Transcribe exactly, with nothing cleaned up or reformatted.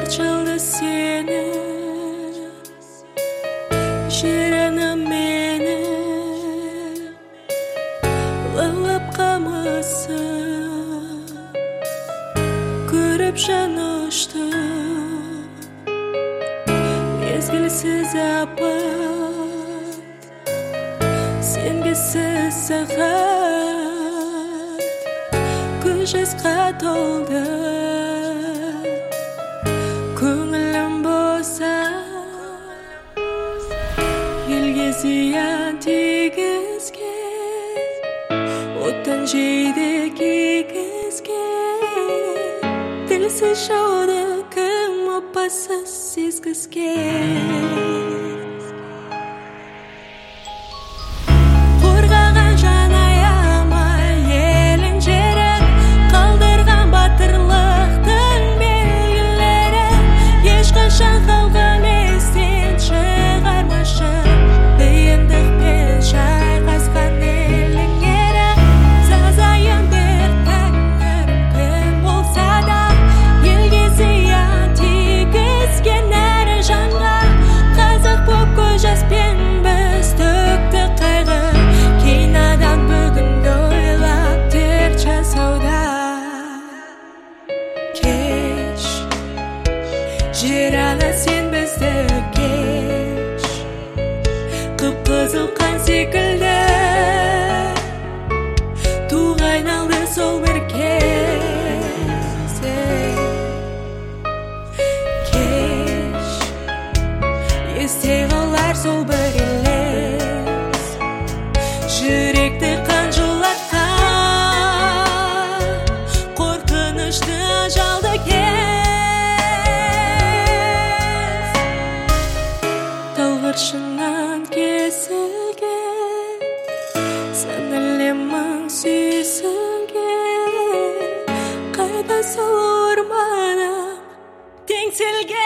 çaldı seni, şirini meni Lılap kalmasın, görüp janıştı mezgilsiz apat, sevgisiz saat, güçsüz oldu. Көңілім болса, елге зиян тигізген, оттан жейді кигізген, тілсіз жауды кім опасыз сезгізген. Қорғаған жан аямай елін жерін, қалдырған батырлықтың белгілері, ешқашан қалған естен шығармашы, қиындықпен шайқасқан елің ері. Сазайын бір тәңірім кім болса да, елге зиян тигізген әр жанға, қазақ боп көз жаспен біз төкті қайғы, кейін адам бүгінді ойлап тер жасауда. Кеш, жер ана сен бізді кеш, қып-қызыл қан секілді туға айналды сол бір кезде. Кеш, есте қалар сол бір елес, жүректі қан жылатқан қорқынышты ажалды кез. Талғыршыннан кесілген, сіңілемін сүйсінген, қайда сол орманым теңселген.